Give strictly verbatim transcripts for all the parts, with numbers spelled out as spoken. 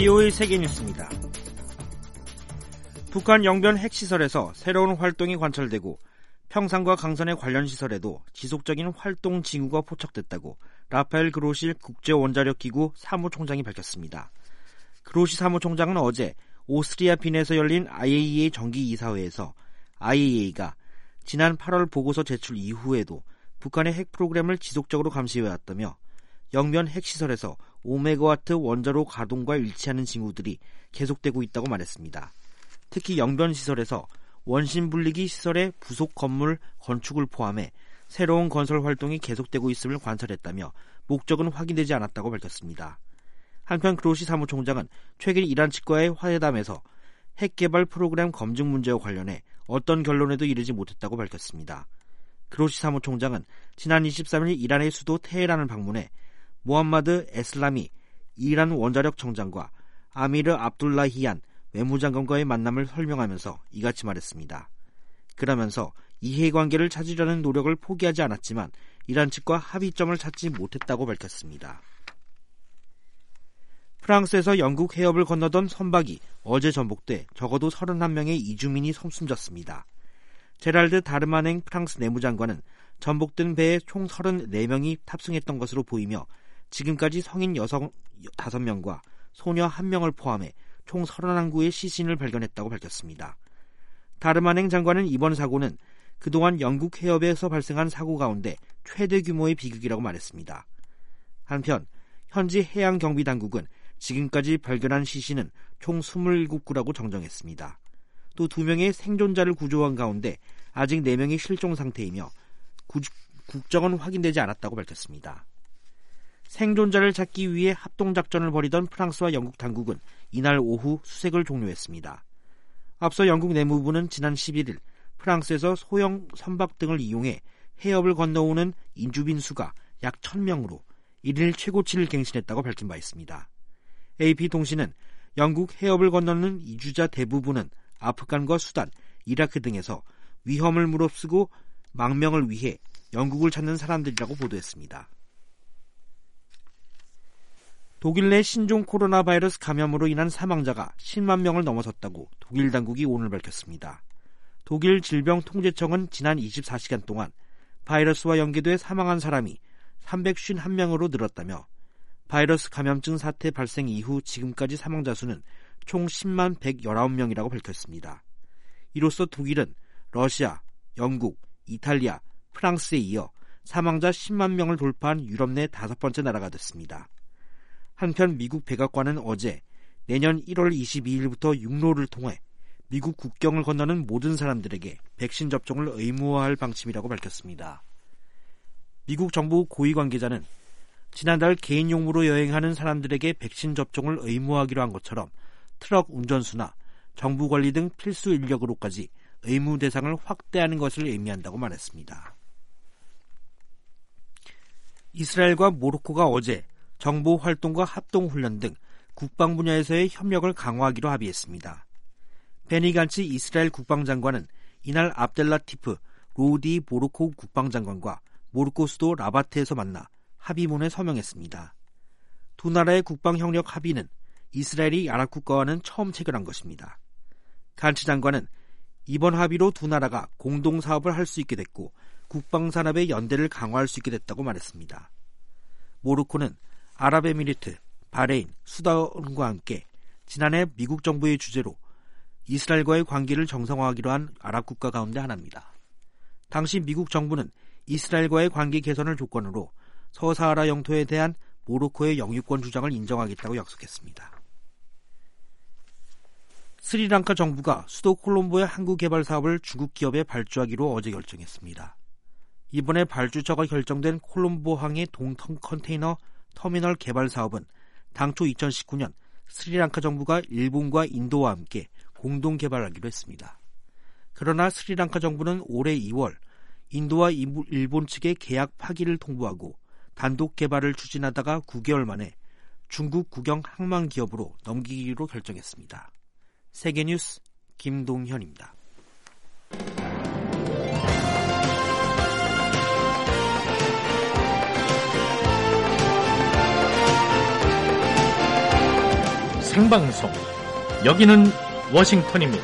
비오에이 세계뉴스입니다. 북한 영변 핵시설에서 새로운 활동이 관찰되고 평상과 강선의 관련 시설에도 지속적인 활동 징후가 포착됐다고 라파엘 그로시 국제원자력기구 사무총장이 밝혔습니다. 그로시 사무총장은 어제 오스트리아 빈에서 열린 아이에이이에이 정기이사회에서 아이에이이에이가 지난 팔월 보고서 제출 이후에도 북한의 핵 프로그램을 지속적으로 감시해왔다며 영변 핵시설에서 오 메가와트 원자로 가동과 일치하는 징후들이 계속되고 있다고 말했습니다. 특히 영변 시설에서 원심 분리기 시설의 부속 건물 건축을 포함해 새로운 건설 활동이 계속되고 있음을 관찰했다며 목적은 확인되지 않았다고 밝혔습니다. 한편 그로시 사무총장은 최근 이란 측과의 화해담에서 핵 개발 프로그램 검증 문제와 관련해 어떤 결론에도 이르지 못했다고 밝혔습니다. 그로시 사무총장은 지난 이십삼일 이란의 수도 테헤란을 방문해 모함마드 에슬라미 이란 원자력 청장과 아미르 압둘라히안 외무장관과의 만남을 설명하면서 이같이 말했습니다. 그러면서 이해관계를 찾으려는 노력을 포기하지 않았지만 이란 측과 합의점을 찾지 못했다고 밝혔습니다. 프랑스에서 영국 해협을 건너던 선박이 어제 전복돼 적어도 서른한 명의 이주민이 숨졌습니다. 제랄드 다르마냉 프랑스 내무장관은 전복된 배에 총 서른네 명이 탑승했던 것으로 보이며 지금까지 성인 여성 다섯 명과 소녀 한 명을 포함해 총 서른한 구의 시신을 발견했다고 밝혔습니다. 다르마냉 장관은 이번 사고는 그동안 영국 해협에서 발생한 사고 가운데 최대 규모의 비극이라고 말했습니다. 한편 현지 해양경비당국은 지금까지 발견한 시신은 총 이십칠 구라고 정정했습니다. 또 두 명의 생존자를 구조한 가운데 아직 네 명이 실종 상태이며 구, 국적은 확인되지 않았다고 밝혔습니다. 생존자를 찾기 위해 합동작전을 벌이던 프랑스와 영국 당국은 이날 오후 수색을 종료했습니다. 앞서 영국 내무부는 지난 십일일 프랑스에서 소형 선박 등을 이용해 해협을 건너오는 인주민 수가 약 천 명으로 일일 최고치를 갱신했다고 밝힌 바 있습니다. 에이피통신은 영국 해협을 건너는 이주자 대부분은 아프간과 수단, 이라크 등에서 위험을 무릅쓰고 망명을 위해 영국을 찾는 사람들이라고 보도했습니다. 독일 내 신종 코로나 바이러스 감염으로 인한 사망자가 십만 명을 넘어섰다고 독일 당국이 오늘 밝혔습니다. 독일 질병통제청은 지난 이십사 시간 동안 바이러스와 연계돼 사망한 사람이 삼백오십일 명으로 늘었다며 바이러스 감염증 사태 발생 이후 지금까지 사망자 수는 총 십만 백십구 명이라고 밝혔습니다. 이로써 독일은 러시아, 영국, 이탈리아, 프랑스에 이어 사망자 십만 명을 돌파한 유럽 내 다섯 번째 나라가 됐습니다. 한편 미국 백악관은 어제 내년 일월 이십이일부터 육로를 통해 미국 국경을 건너는 모든 사람들에게 백신 접종을 의무화할 방침이라고 밝혔습니다. 미국 정부 고위 관계자는 지난달 개인 용무로 여행하는 사람들에게 백신 접종을 의무화하기로 한 것처럼 트럭 운전수나 정부 관리 등 필수 인력으로까지 의무 대상을 확대하는 것을 의미한다고 말했습니다. 이스라엘과 모로코가 어제 정보 활동과 합동 훈련 등 국방 분야에서의 협력을 강화하기로 합의했습니다. 베니 간츠 이스라엘 국방장관은 이날 압델라티프 로디 모로코 국방장관과 모로코 수도 라바트에서 만나 합의문에 서명했습니다. 두 나라의 국방협력 합의는 이스라엘이 아랍 국가와는 처음 체결한 것입니다. 간츠 장관은 이번 합의로 두 나라가 공동 사업을 할 수 있게 됐고 국방산업의 연대를 강화할 수 있게 됐다고 말했습니다. 모로코는 아랍에미리트, 바레인, 수단과 함께 지난해 미국 정부의 주재로 이스라엘과의 관계를 정상화하기로 한 아랍 국가 가운데 하나입니다. 당시 미국 정부는 이스라엘과의 관계 개선을 조건으로 서사하라 영토에 대한 모로코의 영유권 주장을 인정하겠다고 약속했습니다. 스리랑카 정부가 수도 콜롬보의 항구 개발 사업을 중국 기업에 발주하기로 어제 결정했습니다. 이번에 발주처가 결정된 콜롬보항의 동턴 컨테이너 터미널 개발 사업은 당초 이천십구 년 스리랑카 정부가 일본과 인도와 함께 공동 개발하기로 했습니다. 그러나 스리랑카 정부는 올해 이월 인도와 일본 측에 계약 파기를 통보하고 단독 개발을 추진하다가 구 개월 만에 중국 국영 항만 기업으로 넘기기로 결정했습니다. 세계뉴스 김동현입니다. 생방송. 여기는 워싱턴입니다.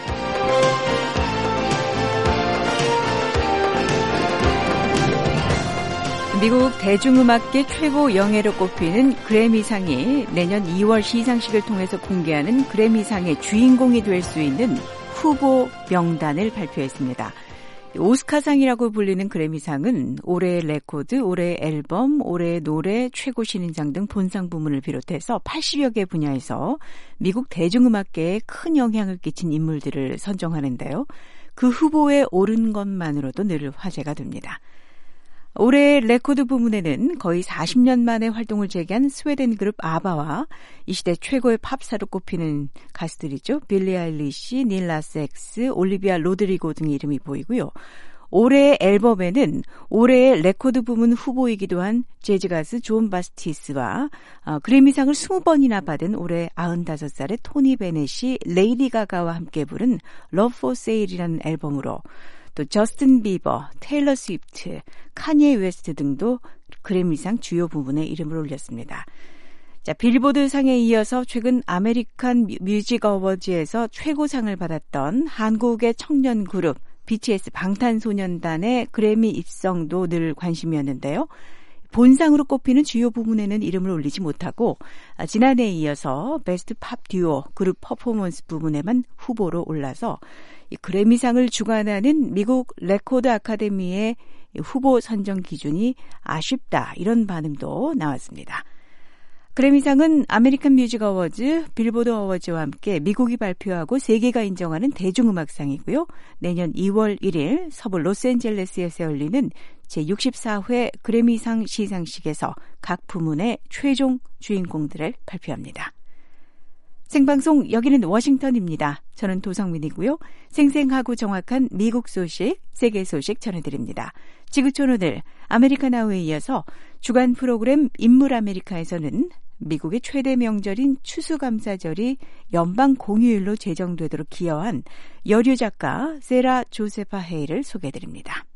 미국 대중음악계 최고 영예로 꼽히는 그래미상이 내년 이월 시상식을 통해서 공개하는 그래미상의 주인공이 될 수 있는 후보 명단을 발표했습니다. 오스카상이라고 불리는 그래미상은 올해의 레코드, 올해의 앨범, 올해의 노래, 최고 신인상 등 본상 부문을 비롯해서 팔십여 개 분야에서 미국 대중음악계에 큰 영향을 끼친 인물들을 선정하는데요. 그 후보에 오른 것만으로도 늘 화제가 됩니다. 올해 레코드 부문에는 거의 사십 년 만에 활동을 재개한 스웨덴 그룹 아바와 이 시대 최고의 팝스타로 꼽히는 가수들이죠. 빌리 아일리시, 닐 나스 엑스, 올리비아 로드리고 등의 이름이 보이고요. 올해의 앨범에는 올해의 레코드 부문 후보이기도 한 재즈 가수 존 바스티스와 어, 그래미상을 이십 번이나 받은 올해 마흔다섯 살의 토니 베넷이 레이디 가가와 함께 부른 Love for Sale이라는 앨범으로 또 저스틴 비버, 테일러 스위프트, 카니에 웨스트 등도 그래미상 주요 부분에 이름을 올렸습니다. 자, 빌보드 상에 이어서 최근 아메리칸 뮤직 어워즈에서 최고상을 받았던 한국의 청년 그룹 비티에스 방탄소년단의 그래미 입성도 늘 관심이었는데요. 본상으로 꼽히는 주요 부분에는 이름을 올리지 못하고 지난해에 이어서 베스트 팝 듀오 그룹 퍼포먼스 부분에만 후보로 올라서 이 그래미상을 주관하는 미국 레코드 아카데미의 후보 선정 기준이 아쉽다 이런 반응도 나왔습니다. 그래미상은 아메리칸 뮤직 어워즈, 빌보드 어워즈와 함께 미국이 발표하고 세계가 인정하는 대중음악상이고요. 내년 이월 일일 서부 로스앤젤레스에서 열리는 제육십사 회 그래미상 시상식에서 각 부문의 최종 주인공들을 발표합니다. 생방송 여기는 워싱턴입니다. 저는 도성민이고요. 생생하고 정확한 미국 소식, 세계 소식 전해드립니다. 지구촌 오늘 아메리카 나우에 이어서 주간 프로그램 인물 아메리카에서는 미국의 최대 명절인 추수감사절이 연방 공휴일로 제정되도록 기여한 여류 작가 세라 조세파 헤이를 소개해드립니다.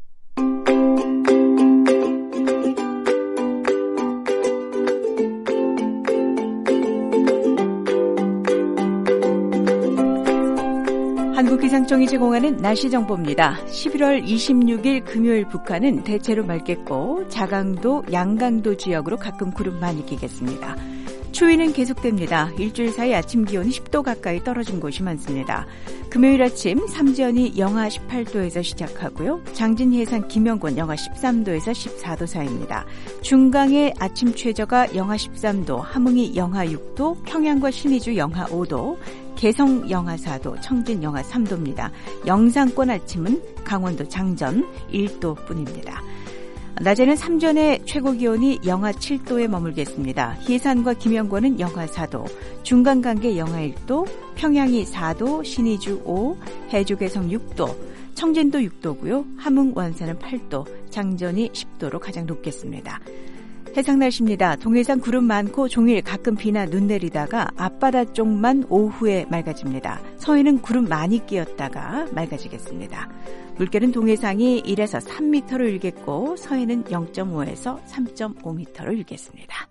한국기상청이 제공하는 날씨 정보입니다. 십일월 이십육일 금요일 북한은 대체로 맑겠고 자강도, 양강도 지역으로 가끔 구름 많이 끼겠습니다. 추위는 계속됩니다. 일주일 사이 아침 기온이 십 도 가까이 떨어진 곳이 많습니다. 금요일 아침 삼전이 영하 십팔 도에서 시작하고요. 장진 해상 김영권 영하 십삼 도에서 십사 도 사이입니다. 중강의 아침 최저가 영하 십삼 도, 함흥이 영하 육 도, 평양과 신의주 영하 오 도, 개성 영하 사 도, 청진 영하 삼 도입니다. 영상권 아침은 강원도 장전 일 도뿐입니다. 낮에는 삼전의 최고 기온이 영하 칠 도에 머물겠습니다. 희산과 김영권은 영하 사 도, 중간간계 영하 일 도, 평양이 사 도, 신의주 오, 해주 개성 육 도, 청진도 육 도고요. 함흥 원산은 팔 도, 장전이 십 도로 가장 높겠습니다. 해상 날씨입니다. 동해상 구름 많고 종일 가끔 비나 눈 내리다가 앞바다 쪽만 오후에 맑아집니다. 서해는 구름 많이 끼었다가 맑아지겠습니다. 물결은 동해상이 일에서 삼 미터로 일겠고 서해는 영 점 오에서 삼 점 오 미터로 일겠습니다.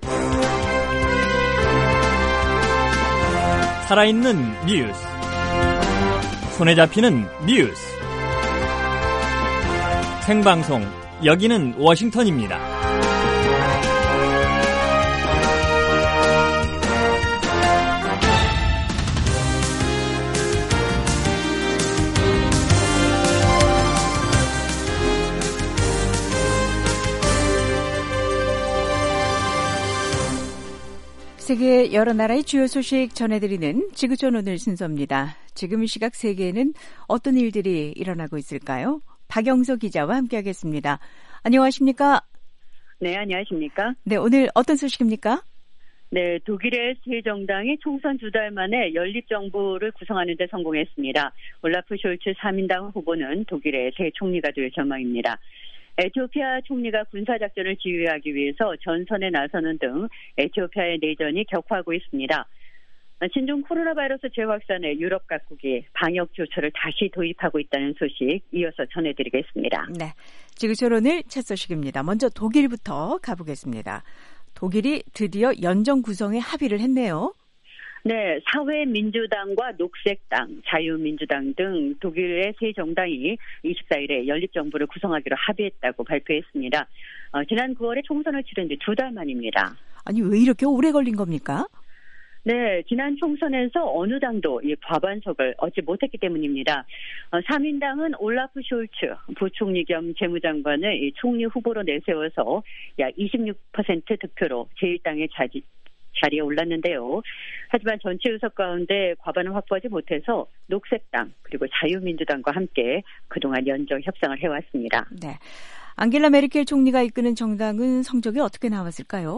살아있는 뉴스, 손에 잡히는 뉴스, 생방송 여기는 워싱턴입니다. 세계 여러 나라의 주요 소식 전해드리는 지구촌 오늘 순서입니다. 지금 이 시각 세계에는 어떤 일들이 일어나고 있을까요? 박영서 기자와 함께하겠습니다. 안녕하십니까? 네, 안녕하십니까? 네, 오늘 어떤 소식입니까? 네, 독일의 새 정당이 총선 두 달 만에 연립정부를 구성하는 데 성공했습니다. 올라프 숄츠 삼 인당 후보는 독일의 새 총리가 될 전망입니다. 에티오피아 총리가 군사작전을 지휘하기 위해서 전선에 나서는 등 에티오피아의 내전이 격화하고 있습니다. 신종 코로나 바이러스 재확산에 유럽 각국이 방역 조처를 다시 도입하고 있다는 소식 이어서 전해드리겠습니다. 네, 지구촌 오늘 첫 소식입니다. 먼저 독일부터 가보겠습니다. 독일이 드디어 연정 구성에 합의를 했네요. 네, 사회민주당과 녹색당, 자유민주당 등 독일의 세 정당이 이십사일에 연립정부를 구성하기로 합의했다고 발표했습니다. 어, 지난 구월에 총선을 치른 지 두 달 만입니다. 아니, 왜 이렇게 오래 걸린 겁니까? 네, 지난 총선에서 어느 당도 이 과반석을 얻지 못했기 때문입니다. 어, 삼인당은 올라프 숄츠 부총리 겸 재무장관을 이 총리 후보로 내세워서 약 이십육 퍼센트 득표로 제일 당의 자리, 자리에 올랐는데요. 하지만 전체 의석 가운데 과반을 확보하지 못해서 녹색당 그리고 자유민주당과 함께 그동안 연정 협상을 해왔습니다. 네, 앙겔라 메르켈 총리가 이끄는 정당은 성적이 어떻게 나왔을까요?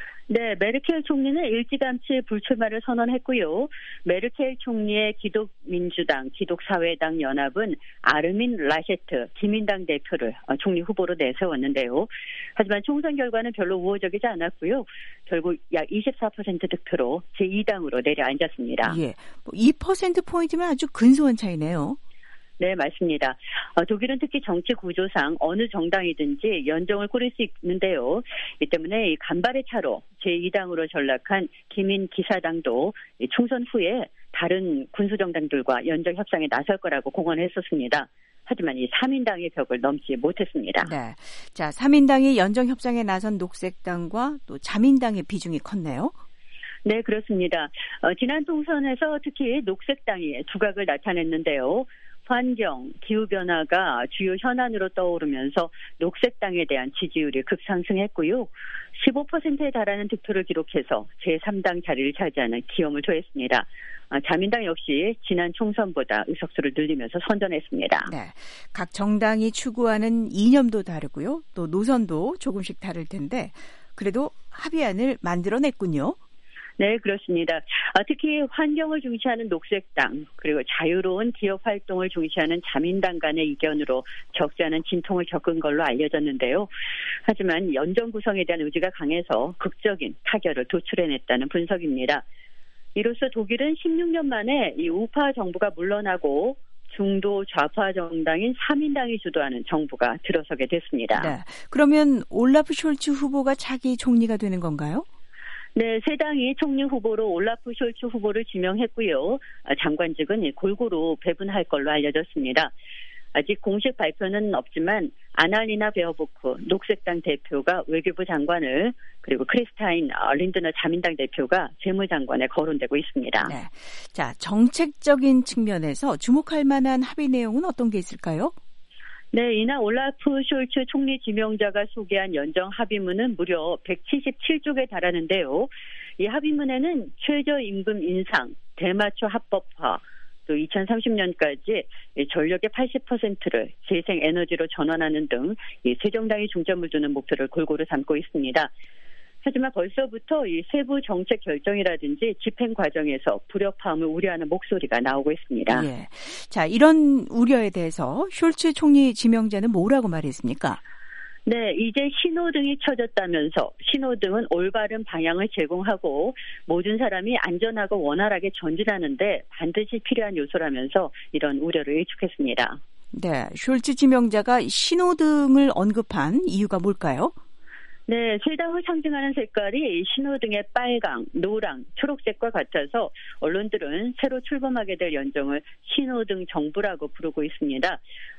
네, 메르켈 총리는 일찌감치 불출마를 선언했고요. 메르켈 총리의 기독민주당, 기독사회당 연합은 아르민 라셰트 기민당 대표를 총리 후보로 내세웠는데요. 하지만 총선 결과는 별로 우호적이지 않았고요. 결국 약 이십사 퍼센트 득표로 제이 당으로 내려앉았습니다. 예, 이 퍼센트 포인트면 아주 근소한 차이네요. 네, 맞습니다. 어, 독일은 특히 정치 구조상 어느 정당이든지 연정을 꾸릴 수 있는데요. 이 때문에 이 간발의 차로 제이 당으로 전락한 기민 기사당도 이 총선 후에 다른 군수정당들과 연정 협상에 나설 거라고 공언했었습니다. 하지만 이 삼인당의 벽을 넘지 못했습니다. 네, 자, 삼인당이 연정 협상에 나선 녹색당과 또 자민당의 비중이 컸네요. 네, 그렇습니다. 어, 지난 총선에서 특히 녹색당이 두각을 나타냈는데요. 환경, 기후변화가 주요 현안으로 떠오르면서 녹색당에 대한 지지율이 급상승했고요. 십오 퍼센트에 달하는 득표를 기록해서 제삼 당 자리를 차지하는 기염을 토했습니다. 자민당 역시 지난 총선보다 의석수를 늘리면서 선전했습니다. 네, 각 정당이 추구하는 이념도 다르고요. 또 노선도 조금씩 다를 텐데 그래도 합의안을 만들어냈군요. 네, 그렇습니다. 특히 환경을 중시하는 녹색당 그리고 자유로운 기업 활동을 중시하는 자민당 간의 이견으로 적지 않은 진통을 겪은 걸로 알려졌는데요. 하지만 연정 구성에 대한 의지가 강해서 극적인 타결을 도출해냈다는 분석입니다. 이로써 독일은 십육 년 만에 이 우파 정부가 물러나고 중도 좌파 정당인 삼인당이 주도하는 정부가 들어서게 됐습니다. 네, 그러면 올라프 숄츠 후보가 차기 총리가 되는 건가요? 네, 세 당이 총리 후보로 올라프 숄츠 후보를 지명했고요. 장관직은 골고루 배분할 걸로 알려졌습니다. 아직 공식 발표는 없지만 아날리나 베어보크 녹색당 대표가 외교부 장관을 그리고 크리스타인 린드너 자민당 대표가 재무장관에 거론되고 있습니다. 네, 자, 정책적인 측면에서 주목할 만한 합의 내용은 어떤 게 있을까요? 네, 이날 올라프 숄츠 총리 지명자가 소개한 연정 합의문은 무려 백칠십칠 쪽에 달하는데요. 이 합의문에는 최저임금 인상, 대마초 합법화, 또 이천삼십 년까지 전력의 팔십 퍼센트를 재생에너지로 전환하는 등 이 세 정당이 중점을 두는 목표를 골고루 담고 있습니다. 하지만 벌써부터 이 세부 정책 결정이라든지 집행 과정에서 불협화음을 우려하는 목소리가 나오고 있습니다. 예. 자, 이런 우려에 대해서 숄츠 총리 지명자는 뭐라고 말했습니까? 네, 이제 신호등이 켜졌다면서 신호등은 올바른 방향을 제공하고 모든 사람이 안전하고 원활하게 전진하는데 반드시 필요한 요소라면서 이런 우려를 일축했습니다. 네, 숄츠 지명자가 신호등을 언급한 이유가 뭘까요? 네, 세 당을 상징하는 색깔이 신호등의 빨강, 노랑, 초록색과 같아서 언론들은 새로 출범하게 될 연정을 신호등 정부라고 부르고 있습니다.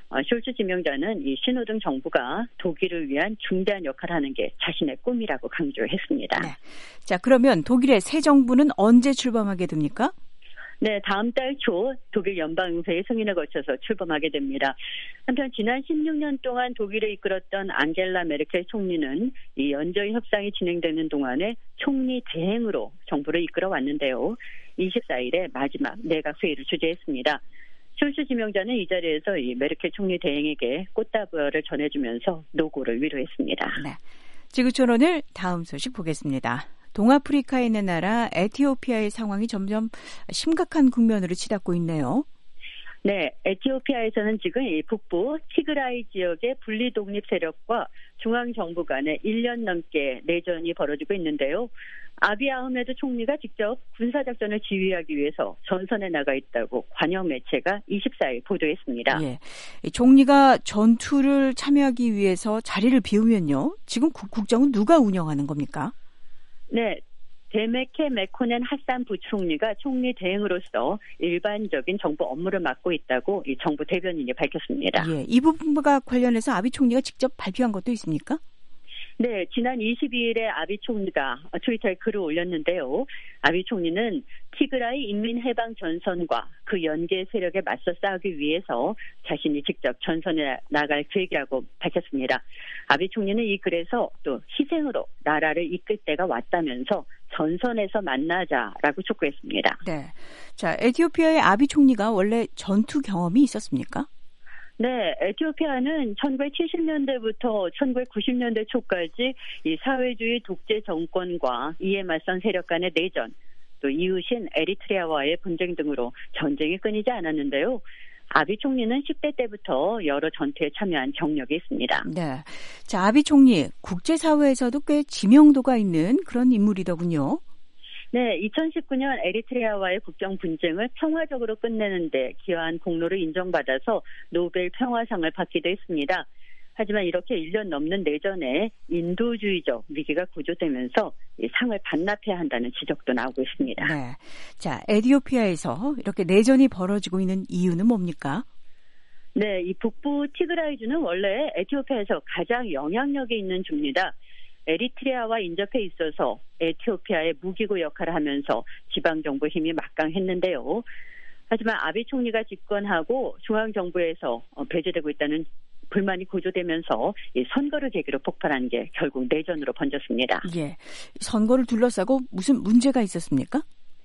숄츠 지명자는 이 신호등 정부가 독일을 위한 중대한 역할을 하는 게 자신의 꿈이라고 강조했습니다. 네. 자, 그러면 독일의 새 정부는 언제 출범하게 됩니까? 네, 다음 달 초 독일 연방의회의 승인을 거쳐서 출범하게 됩니다. 한편 지난 십육 년 동안 독일을 이끌었던 앙겔라 메르켈 총리는 이 연정 협상이 진행되는 동안에 총리 대행으로 정부를 이끌어 왔는데요. 이십사일에 마지막 내각 회의를 주재했습니다. 숄츠 지명자는 이 자리에서 이 메르켈 총리 대행에게 꽃다발을 전해주면서 노고를 위로했습니다. 네, 지구촌 오늘 다음 소식 보겠습니다. 동아프리카에 있는 나라 에티오피아의 상황이 점점 심각한 국면으로 치닫고 있네요. 네, 에티오피아에서는 지금 이 북부 티그라이 지역의 분리 독립 세력과 중앙정부 간에 일 년 넘게 내전이 벌어지고 있는데요. 아비 아흐메드 총리가 직접 군사작전을 지휘하기 위해서 전선에 나가 있다고 관영 매체가 이십사일 보도했습니다. 예, 총리가 전투를 참여하기 위해서 자리를 비우면요. 지금 국정은 누가 운영하는 겁니까? 네, 데메케 메코넨 핫산 부총리가 총리 대행으로서 일반적인 정부 업무를 맡고 있다고 이 정부 대변인이 밝혔습니다. 예, 이 부분과 관련해서 아비 총리가 직접 발표한 것도 있습니까? 네, 지난 이십이일에 아비 총리가 트위터에 글을 올렸는데요. 아비 총리는 티그라이 인민해방전선과 그 연계 세력에 맞서 싸우기 위해서 자신이 직접 전선에 나갈 계획이라고 밝혔습니다. 아비 총리는 이 글에서 또 희생으로 나라를 이끌 때가 왔다면서 전선에서 만나자라고 촉구했습니다. 네, 자, 에티오피아의 아비 총리가 원래 전투 경험이 있었습니까? 네, 에티오피아는 천구백칠십년대부터 천구백구십년대 초까지 이 사회주의 독재 정권과 이에 맞선 세력 간의 내전, 또 이웃인 에리트리아와의 분쟁 등으로 전쟁이 끊이지 않았는데요. 아비 총리는 십 대 때부터 여러 전투에 참여한 경력이 있습니다. 네, 자, 아비 총리 국제사회에서도 꽤 지명도가 있는 그런 인물이더군요. 네, 이천십구년 에리트리아와의 국경 분쟁을 평화적으로 끝내는 데 기여한 공로를 인정받아서 노벨 평화상을 받기도 했습니다. 하지만 이렇게 일 년 넘는 내전에 인도주의적 위기가 고조되면서 이 상을 반납해야 한다는 지적도 나오고 있습니다. 네, 자, 에티오피아에서 이렇게 내전이 벌어지고 있는 이유는 뭡니까? 네, 이 북부 티그라이주는 원래 에티오피아에서 가장 영향력이 있는 주입니다. 에리트리아와 인접해 있어서 에티오피아의 무기고 역할을 하면서 지방정부 힘이 막강했는데요. 하지만 아비 총리가 집권하고 중앙정부에서 배제되고 있다는 불만이 고조되면서 이 선거를 계기로 폭발한 게 결국 내전으로 번졌습니다. 예, 선거를 둘러싸고 무슨 문제가 있었습니까?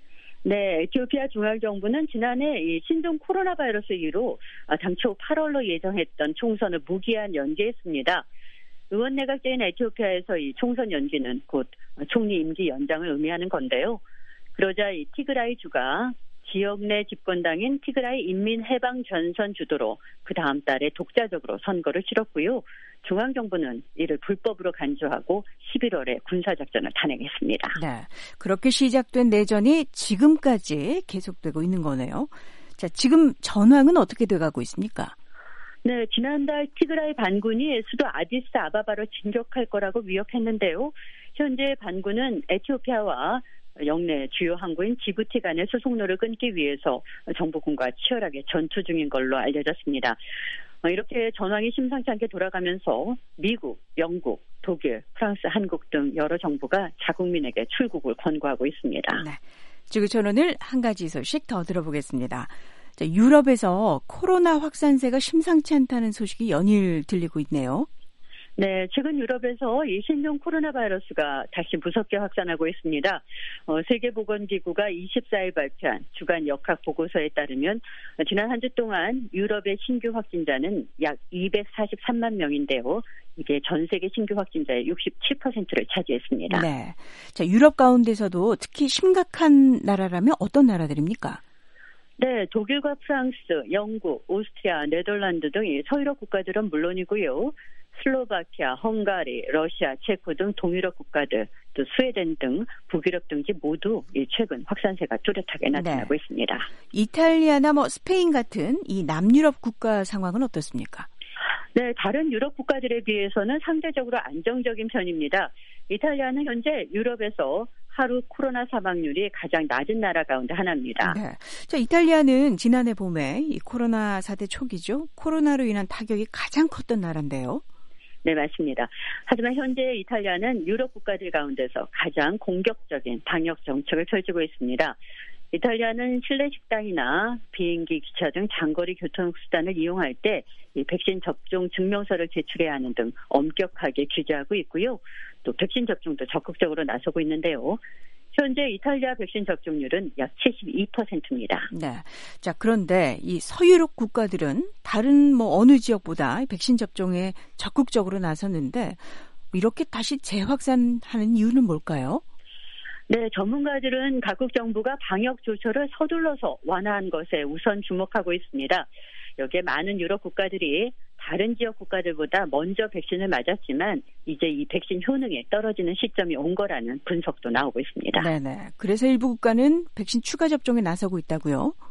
네, 에티오피아 중앙정부는 지난해 이 신종 코로나 바이러스 이후로 당초 팔월로 예정했던 총선을 무기한 연기했습니다. 의원 내각제인 에티오피아에서 이 총선 연기는 곧 총리 임기 연장을 의미하는 건데요. 그러자 이 티그라이 주가 지역 내 집권당인 티그라이 인민해방전선 주도로 그 다음 달에 독자적으로 선거를 치렀고요. 중앙정부는 이를 불법으로 간주하고 십일월에 군사작전을 단행했습니다. 네, 그렇게 시작된 내전이 지금까지 계속되고 있는 거네요. 자, 지금 전황은 어떻게 돼가고 있습니까? 네, 지난달 티그라이 반군이 수도 아디스 아바바로 진격할 거라고 위협했는데요. 현재 반군은 에티오피아와 영내 주요 항구인 지부티 간의 수송로를 끊기 위해서 정부군과 치열하게 전투 중인 걸로 알려졌습니다. 이렇게 전황이 심상치 않게 돌아가면서 미국, 영국, 독일, 프랑스, 한국 등 여러 정부가 자국민에게 출국을 권고하고 있습니다. 네, 지구촌 오늘 한 가지 소식 더 들어보겠습니다. 자, 유럽에서 코로나 확산세가 심상치 않다는 소식이 연일 들리고 있네요. 네, 최근 유럽에서 이 신종 코로나 바이러스가 다시 무섭게 확산하고 있습니다. 어, 세계보건기구가 이십사일 발표한 주간 역학 보고서에 따르면 지난 한 주 동안 유럽의 신규 확진자는 약 이백사십삼만 명인데요. 이게 전 세계 신규 확진자의 육십칠 퍼센트를 차지했습니다. 네, 자, 유럽 가운데서도 특히 심각한 나라라면 어떤 나라들입니까? 네, 독일과 프랑스, 영국, 오스트리아, 네덜란드 등 서유럽 국가들은 물론이고요. 슬로바키아, 헝가리, 러시아, 체코 등 동유럽 국가들, 또 스웨덴 등 북유럽 등지 모두 최근 확산세가 뚜렷하게 나타나고 네. 있습니다. 이탈리아나 뭐 스페인 같은 이 남유럽 국가 상황은 어떻습니까? 네, 다른 유럽 국가들에 비해서는 상대적으로 안정적인 편입니다. 이탈리아는 현재 유럽에서 하루 코로나 사망률이 가장 낮은 나라 가운데 하나입니다. 네. 자, 이탈리아는 지난해 봄에 이 코로나 사태 초기죠. 코로나로 인한 타격이 가장 컸던 나라인데요. 네, 맞습니다. 하지만 현재 이탈리아는 유럽 국가들 가운데서 가장 공격적인 방역 정책을 펼치고 있습니다. 이탈리아는 실내 식당이나 비행기, 기차 등 장거리 교통수단을 이용할 때 이 백신 접종 증명서를 제출해야 하는 등 엄격하게 규제하고 있고요. 또 백신 접종도 적극적으로 나서고 있는데요. 현재 이탈리아 백신 접종률은 약 칠십이 퍼센트입니다. 네. 자, 그런데 이 서유럽 국가들은 다른 뭐 어느 지역보다 백신 접종에 적극적으로 나섰는데 이렇게 다시 재확산하는 이유는 뭘까요? 네, 전문가들은 각국 정부가 방역 조처를 서둘러서 완화한 것에 우선 주목하고 있습니다. 여기에 많은 유럽 국가들이 다른 지역 국가들보다 먼저 백신을 맞았지만 이제 이 백신 효능이 떨어지는 시점이 온 거라는 분석도 나오고 있습니다. 네네. 그래서 일부 국가는 백신 추가 접종에 나서고 있다고요?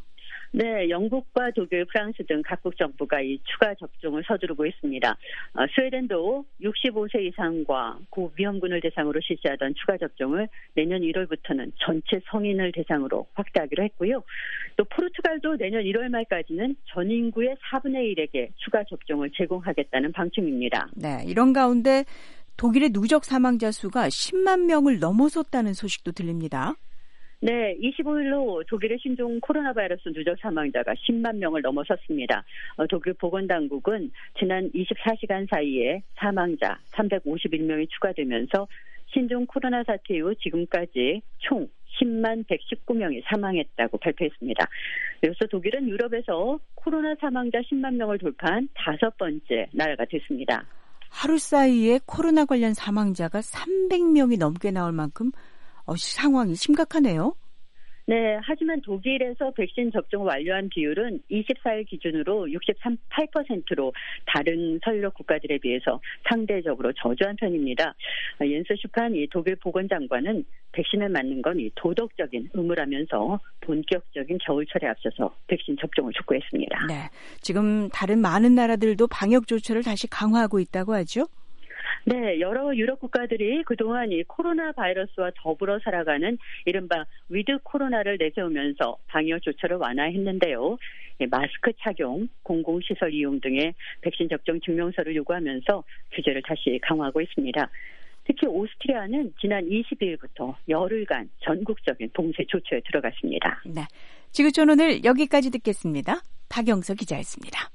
네, 영국과 독일, 프랑스 등 각국 정부가 이 추가 접종을 서두르고 있습니다. 어, 스웨덴도 육십오 세 이상과 고위험군을 대상으로 실시하던 추가 접종을 내년 일월부터는 전체 성인을 대상으로 확대하기로 했고요. 또 포르투갈도 내년 일월 말까지는 전 인구의 사분의 일에게 추가 접종을 제공하겠다는 방침입니다. 네, 이런 가운데 독일의 누적 사망자 수가 십만 명을 넘어섰다는 소식도 들립니다. 네, 이십오 일로 독일의 신종 코로나 바이러스 누적 사망자가 십만 명을 넘어섰습니다. 어, 독일 보건당국은 지난 이십사 시간 사이에 사망자 삼백오십일 명이 추가되면서 신종 코로나 사태 이후 지금까지 총 십만 백십구 명이 사망했다고 발표했습니다. 이로써 독일은 유럽에서 코로나 사망자 십만 명을 돌파한 다섯 번째 나라가 됐습니다. 하루 사이에 코로나 관련 사망자가 삼백 명이 넘게 나올 만큼 어, 상황이 심각하네요. 네, 하지만 독일에서 백신 접종을 완료한 비율은 이십사 일 기준으로 육십삼 점 팔 퍼센트로 다른 서유럽 국가들에 비해서 상대적으로 저조한 편입니다. 옌스 슈판 이 독일 보건장관은 백신을 맞는 건 이 도덕적인 의무라면서 본격적인 겨울철에 앞서서 백신 접종을 촉구했습니다. 네, 지금 다른 많은 나라들도 방역 조처를 다시 강화하고 있다고 하죠? 네, 여러 유럽 국가들이 그동안 이 코로나 바이러스와 더불어 살아가는 이른바 위드 코로나를 내세우면서 방역 조처를 완화했는데요. 마스크 착용, 공공시설 이용 등의 백신 접종 증명서를 요구하면서 규제를 다시 강화하고 있습니다. 특히 오스트리아는 지난 이십 일부터 열흘간 전국적인 봉쇄 조처에 들어갔습니다. 네, 지구촌 오늘 여기까지 듣겠습니다. 박영서 기자였습니다.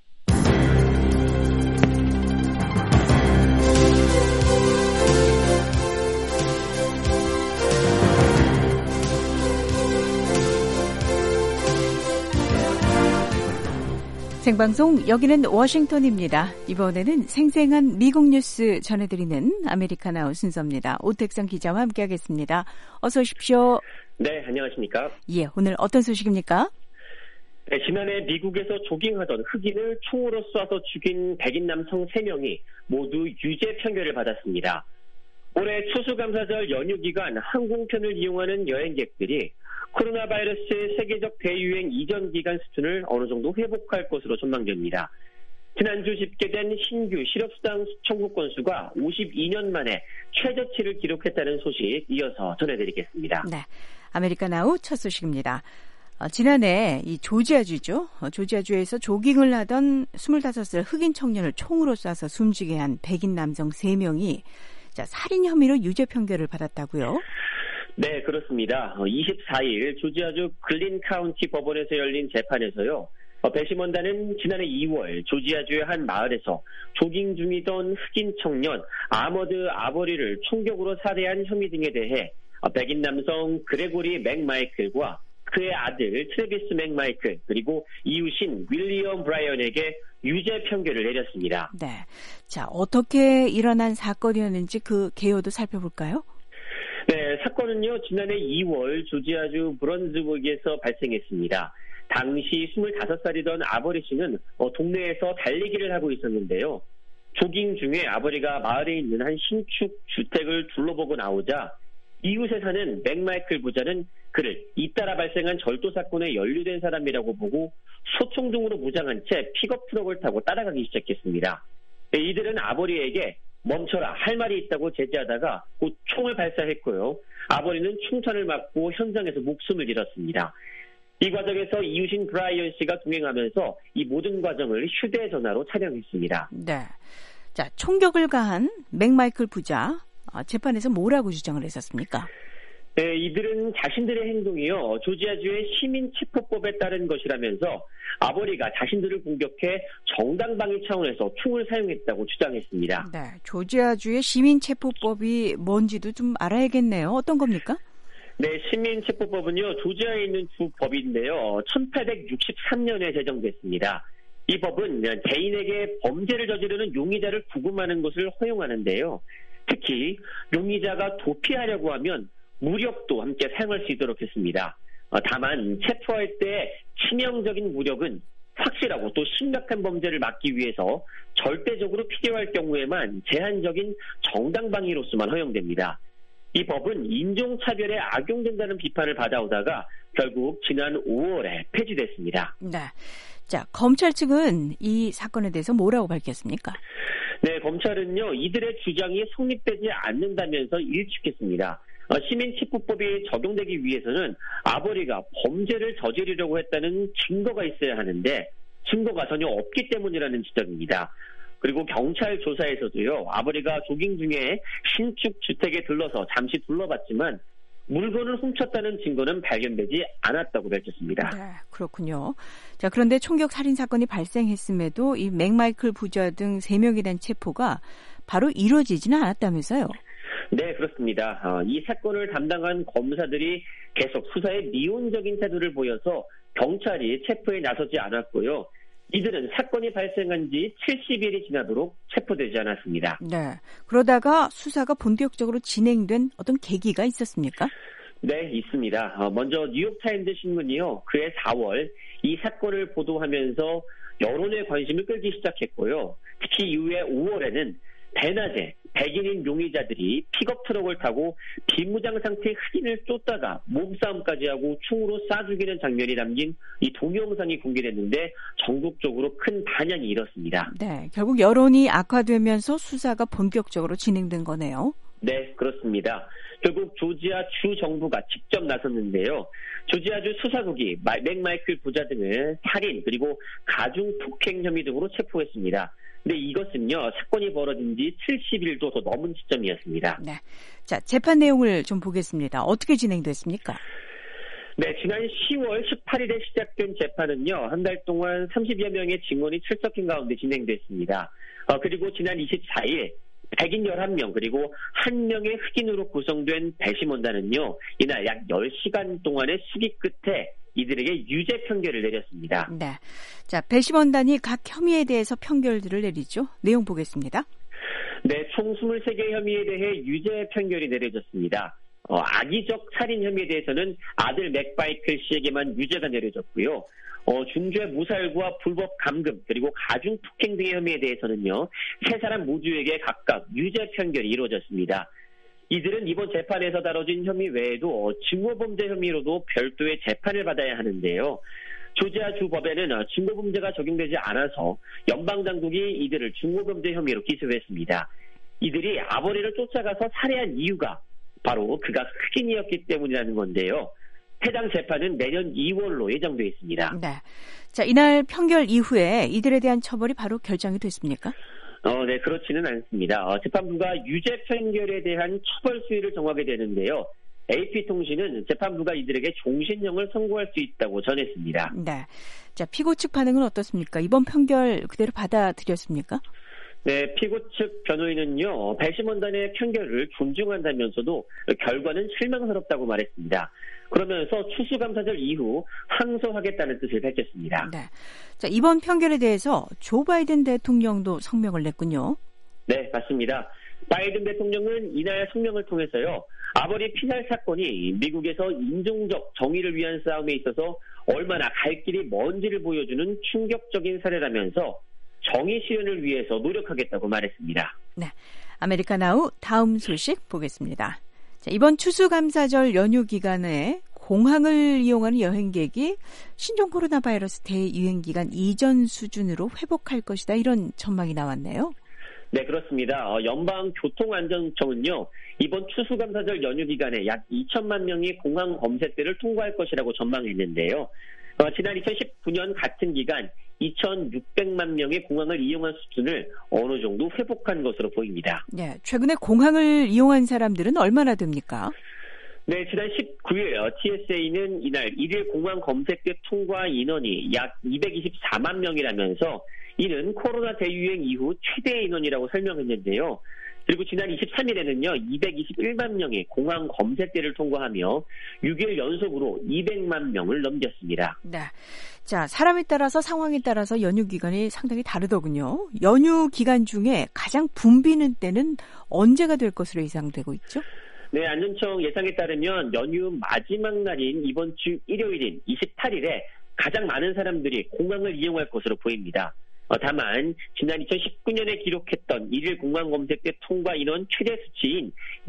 생방송 여기는 워싱턴입니다. 이번에는 생생한 미국 뉴스 전해드리는 아메리카나우 순서입니다. 오택성 기자와 함께하겠습니다. 어서 오십시오. 네, 안녕하십니까. 예, 오늘 어떤 소식입니까? 네, 지난해 미국에서 조깅하던 흑인을 총으로 쏴서 죽인 백인 남성 세 명이 모두 유죄 판결을 받았습니다. 올해 추수감사절 연휴 기간 항공편을 이용하는 여행객들이 코로나 바이러스의 세계적 대유행 이전 기간 수준을 어느 정도 회복할 것으로 전망됩니다. 지난주 집계된 신규 실업수당 청구 건수가 오십이 년 만에 최저치를 기록했다는 소식 이어서 전해드리겠습니다. 네, 아메리카나우 첫 소식입니다. 어, 지난해 이 조지아주죠. 어, 조지아주에서 조깅을 하던 스물다섯 살 흑인 청년을 총으로 쏴서 숨지게 한 백인 남성 세 명이 자, 살인 혐의로 유죄 판결을 받았다고요? 네, 그렇습니다. 이십사 일 조지아주 글린 카운티 법원에서 열린 재판에서요. 배심원단은 지난해 이월 조지아주의 한 마을에서 조깅 중이던 흑인 청년 아머드 아버리를 총격으로 살해한 혐의 등에 대해 백인 남성 그레고리 맥마이클과 그의 아들 트래비스 맥마이클 그리고 이웃인 윌리엄 브라이언에게 유죄 판결을 내렸습니다. 네, 자 어떻게 일어난 사건이었는지 그 개요도 살펴볼까요? 네, 사건은요 지난해 이월 조지아주 브런즈버그에서 발생했습니다. 당시 스물다섯 살이던 아버리 씨는 동네에서 달리기를 하고 있었는데요. 조깅 중에 아버리가 마을에 있는 한 신축 주택을 둘러보고 나오자 이웃에 사는 맥마이클 부자는 그를 잇따라 발생한 절도 사건에 연루된 사람이라고 보고 소총 등으로 무장한 채 픽업 트럭을 타고 따라가기 시작했습니다. 이들은 아버리에게 멈춰라, 할 말이 있다고 제지하다가 곧 총을 발사했고요. 아버리는 총탄을 맞고 현장에서 목숨을 잃었습니다. 이 과정에서 이웃인 브라이언 씨가 동행하면서 이 모든 과정을 휴대전화로 촬영했습니다. 네, 자 총격을 가한 맥마이클 부자 재판에서 뭐라고 주장을 했었습니까? 네, 이들은 자신들의 행동이요 조지아주의 시민체포법에 따른 것이라면서 아버리가 자신들을 공격해 정당방위 차원에서 총을 사용했다고 주장했습니다. 네, 조지아주의 시민체포법이 뭔지도 좀 알아야겠네요. 어떤 겁니까? 네, 시민체포법은요 조지아에 있는 주 법인데요 천팔백육십삼 년에 제정됐습니다. 이 법은 대인에게 범죄를 저지르는 용의자를 구금하는 것을 허용하는데요. 특히 용의자가 도피하려고 하면 무력도 함께 사용할 수 있도록 했습니다. 다만 체포할 때 치명적인 무력은 확실하고 또 심각한 범죄를 막기 위해서 절대적으로 필요할 경우에만 제한적인 정당방위로서만 허용됩니다. 이 법은 인종차별에 악용된다는 비판을 받아오다가 결국 지난 오월에 폐지됐습니다. 네. 자, 검찰 측은 이 사건에 대해서 뭐라고 밝혔습니까? 네, 검찰은요, 이들의 주장이 성립되지 않는다면서 일축했습니다. 어, 시민체포법이 적용되기 위해서는 아버리가 범죄를 저지르려고 했다는 증거가 있어야 하는데 증거가 전혀 없기 때문이라는 지적입니다. 그리고 경찰 조사에서도요, 아버리가 조깅 중에 신축 주택에 들러서 잠시 둘러봤지만 물건을 훔쳤다는 증거는 발견되지 않았다고 밝혔습니다. 네, 그렇군요. 자, 그런데 총격 살인 사건이 발생했음에도 이 맥마이클 부자 등 세 명에 대한 체포가 바로 이루어지지는 않았다면서요? 네, 그렇습니다. 어, 이 사건을 담당한 검사들이 계속 수사에 미온적인 태도를 보여서 경찰이 체포에 나서지 않았고요. 이들은 사건이 발생한 지 칠십 일이 지나도록 체포되지 않았습니다. 네. 그러다가 수사가 본격적으로 진행된 어떤 계기가 있었습니까? 네, 있습니다. 어, 먼저 뉴욕타임즈 신문이요. 그해 사월 이 사건을 보도하면서 여론의 관심을 끌기 시작했고요. 특히 이후에 오월에는 대낮에 백인인 용의자들이 픽업 트럭을 타고 비무장 상태의 흑인을 쫓다가 몸싸움까지 하고 총으로 쏴 죽이는 장면이 담긴 이 동영상이 공개됐는데 전국적으로 큰 반향이 일었습니다. 네, 결국 여론이 악화되면서 수사가 본격적으로 진행된 거네요. 네, 그렇습니다. 결국 조지아 주 정부가 직접 나섰는데요. 조지아주 수사국이 맥마이클 부자 등을 살인 그리고 가중 폭행 혐의 등으로 체포했습니다. 근데 이것은요, 사건이 벌어진 지 칠십 일도 더 넘은 시점이었습니다. 네. 자, 재판 내용을 좀 보겠습니다. 어떻게 진행됐습니까? 네, 지난 시월 십팔일에 시작된 재판은요, 한 달 동안 삼십여 명의 증언이 출석한 가운데 진행됐습니다. 어, 그리고 지난 이십사일 백인 열한 명 그리고 한 명의 흑인으로 구성된 배심원단은요, 이날 약 열 시간 동안의 수기 끝에 이들에게 유죄 판결을 내렸습니다. 네. 자, 배심원단이 각 혐의에 대해서 판결들을 내리죠. 내용 보겠습니다. 네, 총 이십삼 개 혐의에 대해 유죄 판결이 내려졌습니다. 어, 악의적 살인 혐의에 대해서는 아들 맥바이클 씨에게만 유죄가 내려졌고요. 어, 중죄 무살과 불법 감금 그리고 가중 폭행 등의 혐의에 대해서는요, 세 사람 모두에게 각각 유죄 판결이 이루어졌습니다. 이들은 이번 재판에서 다뤄진 혐의 외에도 증오범죄 혐의로도 별도의 재판을 받아야 하는데요. 조지아주 법에는 증오범죄가 적용되지 않아서 연방당국이 이들을 증오범죄 혐의로 기소했습니다. 이들이 아버리를 쫓아가서 살해한 이유가 바로 그가 흑인이었기 때문이라는 건데요. 해당 재판은 내년 이월로 예정돼 있습니다. 네. 자, 이날 판결 이후에 이들에 대한 처벌이 바로 결정이 됐습니까? 어, 네, 그렇지는 않습니다. 어, 재판부가 유죄 판결에 대한 처벌 수위를 정하게 되는데요. 에이피통신은 재판부가 이들에게 종신형을 선고할 수 있다고 전했습니다. 네. 자, 피고 측 반응은 어떻습니까? 이번 판결 그대로 받아들였습니까? 네, 피고 측 변호인은요, 배심원단의 판결을 존중한다면서도 결과는 실망스럽다고 말했습니다. 그러면서 추수감사절 이후 항소하겠다는 뜻을 밝혔습니다. 네. 자, 이번 판결에 대해서 조 바이든 대통령도 성명을 냈군요. 네, 맞습니다. 바이든 대통령은 이날 성명을 통해서요, 아버리 피살 사건이 미국에서 인종적 정의를 위한 싸움에 있어서 얼마나 갈 길이 먼지를 보여주는 충격적인 사례라면서 정의 실현을 위해서 노력하겠다고 말했습니다. 네, 아메리카나우 다음 소식 보겠습니다. 자, 이번 추수감사절 연휴 기간에 공항을 이용하는 여행객이 신종 코로나 바이러스 대유행 기간 이전 수준으로 회복할 것이다, 이런 전망이 나왔네요. 네, 그렇습니다. 어, 연방교통안전청은요, 이번 추수감사절 연휴 기간에 약 이천만 명이 공항 검색대를 통과할 것이라고 전망했는데요. 어, 지난 이천십구 년 같은 기간 이천육백만 명의 공항을 이용한 수준을 어느 정도 회복한 것으로 보입니다. 네, 최근에 공항을 이용한 사람들은 얼마나 됩니까? 네, 지난 십구 일 티에스에이는 이날 일일 공항 검색대 통과 인원이 약 이백이십사만 명이라면서 이는 코로나 대유행 이후 최대 인원이라고 설명했는데요. 그리고 지난 이십삼 일에는요, 이백이십일만 명이 공항 검색대를 통과하며 육 일 연속으로 이백만 명을 넘겼습니다. 네. 자, 사람에 따라서 상황에 따라서 연휴 기간이 상당히 다르더군요. 연휴 기간 중에 가장 붐비는 때는 언제가 될 것으로 예상되고 있죠? 네, 안전청 예상에 따르면 연휴 마지막 날인 이번 주 일요일인 이십팔 일에 가장 많은 사람들이 공항을 이용할 것으로 보입니다. 어, 다만 지난 이천십구 년에 기록했던 일일 공항 검색대 통과 인원 최대 수치인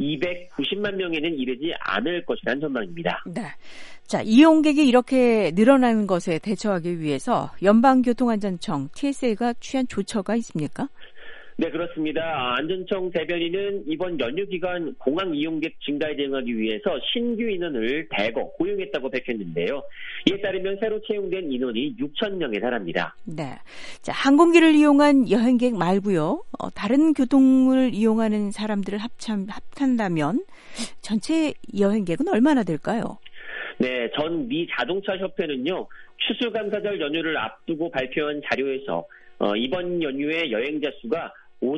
이백구십만 명에는 이르지 않을 것이라는 전망입니다. 네. 자, 이용객이 이렇게 늘어나는 것에 대처하기 위해서 연방교통안전청 티에스에이가 취한 조처가 있습니까? 네, 그렇습니다. 안전청 대변인은 이번 연휴 기간 공항 이용객 증가에 대응하기 위해서 신규 인원을 대거 고용했다고 밝혔는데요. 이에 따르면 새로 채용된 인원이 육천 명에 달합니다. 네. 자, 항공기를 이용한 여행객 말고요. 어, 다른 교통을 이용하는 사람들을 합참, 합한다면 전체 여행객은 얼마나 될까요? 네, 전 미 자동차 협회는요. 추수감사절 연휴를 앞두고 발표한 자료에서 어, 이번 연휴의 여행자 수가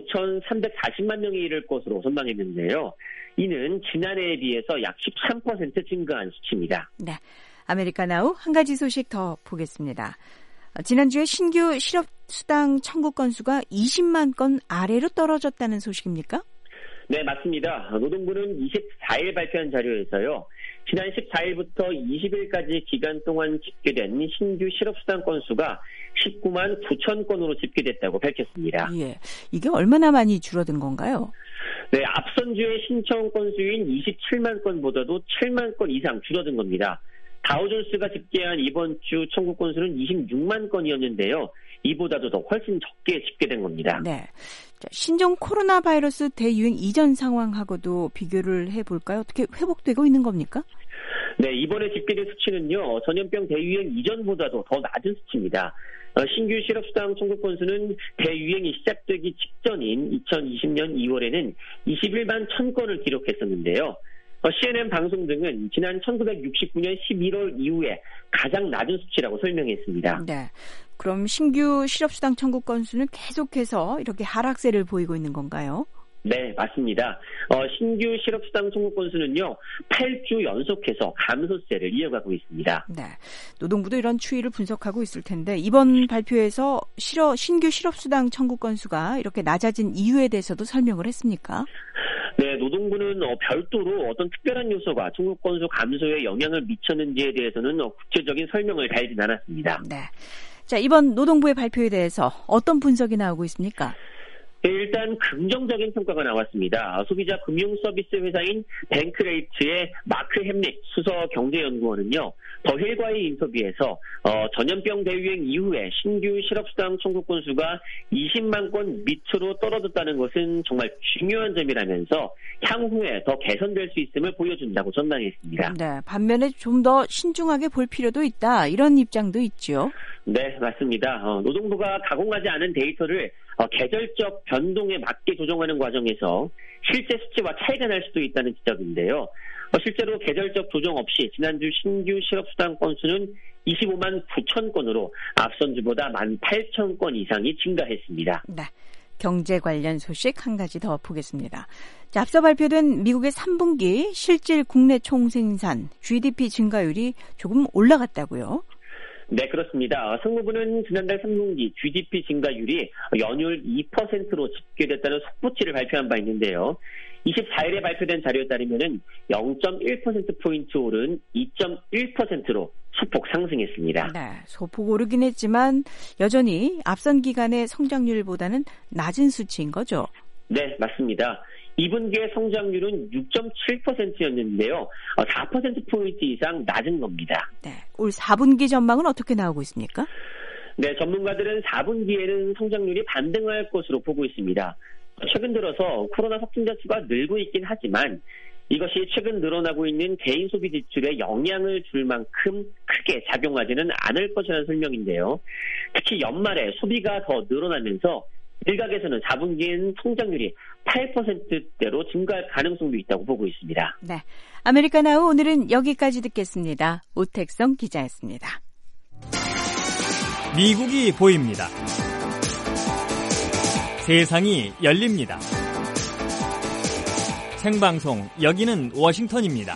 오천삼백사십만 명에 이를 것으로 전망했는데요. 이는 지난해에 비해서 약 십삼 퍼센트 증가한 수치입니다. 네, 아메리카나우 한 가지 소식 더 보겠습니다. 지난주에 신규 실업수당 청구 건수가 이십만 건 아래로 떨어졌다는 소식입니까? 네, 맞습니다. 노동부는 이십사일 발표한 자료에서요. 지난 십사일부터 이십일까지 기간 동안 집계된 신규 실업수당 건수가 십구만 구천 건으로 집계됐다고 밝혔습니다. 예, 이게 얼마나 많이 줄어든 건가요? 네, 앞선 주의 신청 건수인 이십칠만 건보다도 칠만 건 이상 줄어든 겁니다. 다우존스가 집계한 이번 주 청구 건수는 이십육만 건이었는데요. 이보다도 더 훨씬 적게 집계된 겁니다. 네, 자, 신종 코로나 바이러스 대유행 이전 상황하고도 비교를 해볼까요? 어떻게 회복되고 있는 겁니까? 네, 이번에 집계된 수치는요. 전염병 대유행 이전보다도 더 낮은 수치입니다. 신규 실업수당 청구 건수는 대유행이 시작되기 직전인 이천이십 년 이월에는 이십일만 천 건을 기록했었는데요. 씨엔엔 방송 등은 지난 천구백육십구 년 십일월 이후에 가장 낮은 수치라고 설명했습니다. 네, 그럼 신규 실업수당 청구 건수는 계속해서 이렇게 하락세를 보이고 있는 건가요? 네, 맞습니다. 어, 신규 실업수당 청구 건수는요, 팔 주 연속해서 감소세를 이어가고 있습니다. 네, 노동부도 이런 추이를 분석하고 있을 텐데 이번 발표에서 실어, 신규 실업수당 청구 건수가 이렇게 낮아진 이유에 대해서도 설명을 했습니까? 네, 노동부는 어, 별도로 어떤 특별한 요소가 청구 건수 감소에 영향을 미쳤는지에 대해서는 어, 구체적인 설명을 달진 않았습니다. 네, 자, 이번 노동부의 발표에 대해서 어떤 분석이 나오고 있습니까? 네, 일단 긍정적인 평가가 나왔습니다. 소비자 금융 서비스 회사인 뱅크레이트의 마크 햄릭 수석 경제연구원은요. 더 힐과의 인터뷰에서 어, 전염병 대유행 이후에 신규 실업수당 청구 건수가 이십만 건 밑으로 떨어졌다는 것은 정말 중요한 점이라면서 향후에 더 개선될 수 있음을 보여준다고 전망했습니다. 네, 반면에 좀 더 신중하게 볼 필요도 있다, 이런 입장도 있죠. 네, 맞습니다. 어, 노동부가 가공하지 않은 데이터를 어, 계절적 변동에 맞게 조정하는 과정에서 실제 수치와 차이가 날 수도 있다는 지적인데요. 어, 실제로 계절적 조정 없이 지난주 신규 실업수당 건수는 이십오만 구천 건으로 앞선 주보다 만 팔천 건 이상이 증가했습니다. 네, 경제 관련 소식 한 가지 더 보겠습니다. 자, 앞서 발표된 미국의 삼 분기 실질 국내 총생산 지디피 증가율이 조금 올라갔다고요? 네, 그렇습니다. 상무부는 지난달 삼 분기 지디피 증가율이 연율 이 퍼센트로 집계됐다는 속보치를 발표한 바 있는데요. 이십사일에 발표된 자료에 따르면 영 점 일 퍼센트포인트 오른 이 점 일 퍼센트로 소폭 상승했습니다. 네, 소폭 오르긴 했지만 여전히 앞선 기간의 성장률보다는 낮은 수치인 거죠? 네, 맞습니다. 이 분기의 성장률은 육 점 칠 퍼센트였는데요. 사 퍼센트포인트 이상 낮은 겁니다. 네, 올 사 분기 전망은 어떻게 나오고 있습니까? 네, 전문가들은 사 분기에는 성장률이 반등할 것으로 보고 있습니다. 최근 들어서 코로나 확진자 수가 늘고 있긴 하지만 이것이 최근 늘어나고 있는 개인 소비 지출에 영향을 줄 만큼 크게 작용하지는 않을 것이라는 설명인데요. 특히 연말에 소비가 더 늘어나면서 일각에서는 사 분기엔 성장률이 팔 퍼센트대로 증가할 가능성도 있다고 보고 있습니다. 네, 아메리카나우 오늘은 여기까지 듣겠습니다. 오택성 기자였습니다. 미국이 보입니다. 세상이 열립니다. 생방송, 여기는 워싱턴입니다.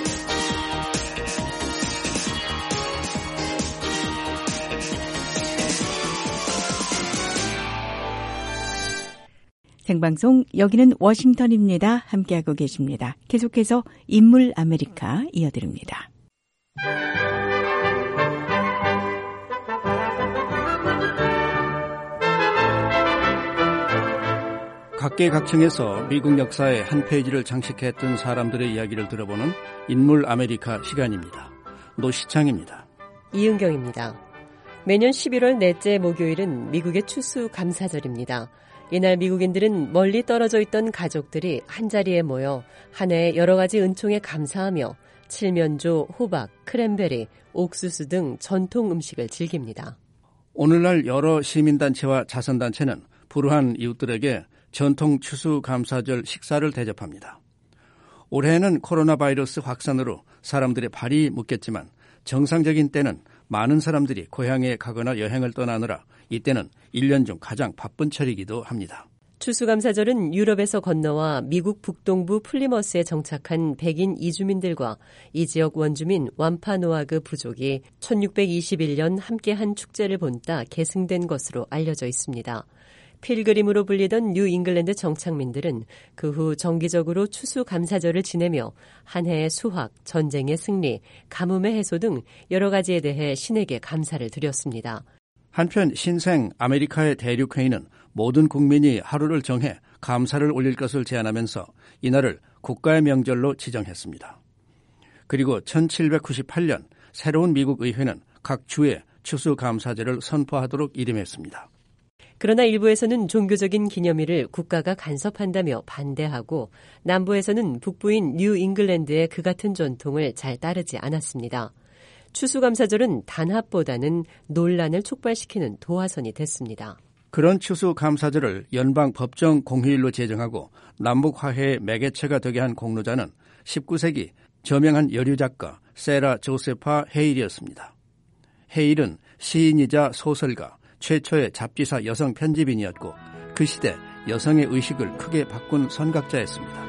생방송, 여기는 워싱턴입니다. 함께하고 계십니다. 계속해서 인물 아메리카 이어드립니다. 각계각층에서 미국 역사의 한 페이지를 장식했던 사람들의 이야기를 들어보는 인물 아메리카 시간입니다. 노시창입니다. 이은경입니다. 매년 십일월 넷째 목요일은 미국의 추수감사절입니다. 이날 미국인들은 멀리 떨어져 있던 가족들이 한자리에 모여 한 해의 여러 가지 은총에 감사하며 칠면조, 호박, 크랜베리, 옥수수 등 전통 음식을 즐깁니다. 오늘날 여러 시민단체와 자선단체는 불우한 이웃들에게 전통 추수감사절 식사를 대접합니다. 올해에는 코로나 바이러스 확산으로 사람들의 발이 묶였지만 정상적인 때는 많은 사람들이 고향에 가거나 여행을 떠나느라 이때는 일 년 중 가장 바쁜 철이기도 합니다. 추수감사절은 유럽에서 건너와 미국 북동부 플리머스에 정착한 백인 이주민들과 이 지역 원주민 완파노아그 부족이 천육백이십일 년 함께한 축제를 본따 계승된 것으로 알려져 있습니다. 필그림으로 불리던 뉴 잉글랜드 정착민들은 그 후 정기적으로 추수감사절을 지내며 한 해의 수확, 전쟁의 승리, 가뭄의 해소 등 여러 가지에 대해 신에게 감사를 드렸습니다. 한편 신생 아메리카의 대륙회의는 모든 국민이 하루를 정해 감사를 올릴 것을 제안하면서 이날을 국가의 명절로 지정했습니다. 그리고 천칠백구십팔 년 새로운 미국 의회는 각 주에 추수감사절을 선포하도록 이름했습니다. 그러나 일부에서는 종교적인 기념일을 국가가 간섭한다며 반대하고 남부에서는 북부인 뉴 잉글랜드의 그 같은 전통을 잘 따르지 않았습니다. 추수감사절은 단합보다는 논란을 촉발시키는 도화선이 됐습니다. 그런 추수감사절을 연방 법정 공휴일로 제정하고 남북 화해의 매개체가 되게 한 공로자는 십구 세기 저명한 여류작가 세라 조세파 헤일이었습니다. 헤일은 시인이자 소설가, 최초의 잡지사 여성 편집인이었고 그 시대 여성의 의식을 크게 바꾼 선각자였습니다.